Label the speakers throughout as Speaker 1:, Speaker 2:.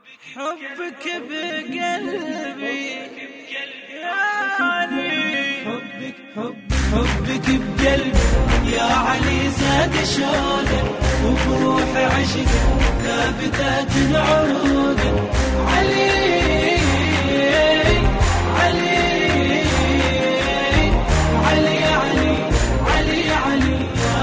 Speaker 1: حبك بقلبي يا علي، حبك بقلبي يا علي زاد شوقي، وبروح عشق ثابتات العروق. علي علي علي علي علي علي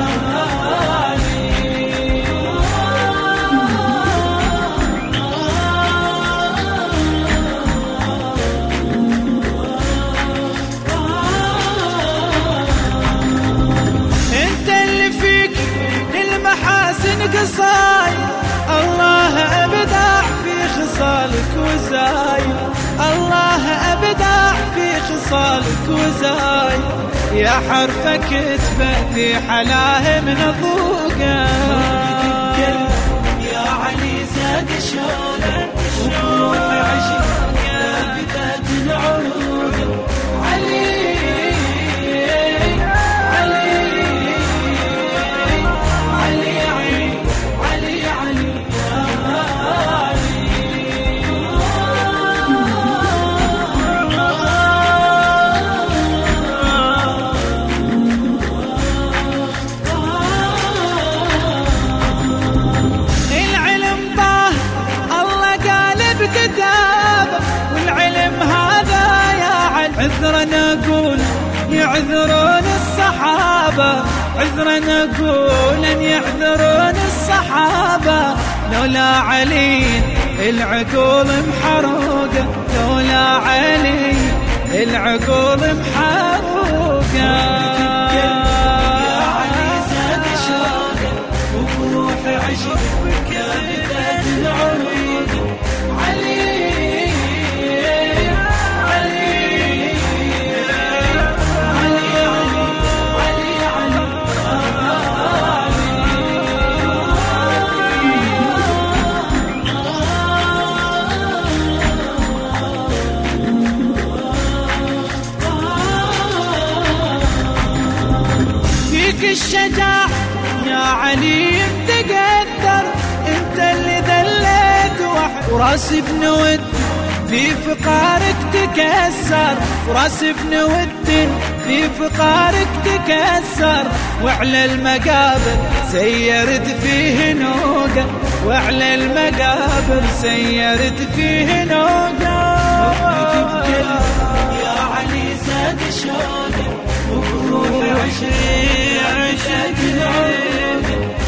Speaker 1: قصايد الله أبدع في خصالك وزايد، الله أبدع في خصالك وزايد، يا حرفك كتبتي حلاه من ذوقه. يا علي زاد شوقك وبروح عشق ثابتات العروق. علي عذرا نقول يعذرون الصحابة، عذرا نقول ان يعذرون الصحابة، لولا علي العقول محروقة، لولا علي العقول محروقة. يا علي زاد شوقك وبروح عشقك يا بداية العروق. علي الشجاع يا علي تقدر، انت اللي دليت وحد، وراس ابن ود في فقارك تكسر، وراس ابن ود في فقارك تكسر، وعلى المقابر سيرت فيه نوقه، وعلى المقابر سيرت فيه نوقه. يا علي زاد شوقك وبروح عشق العروق.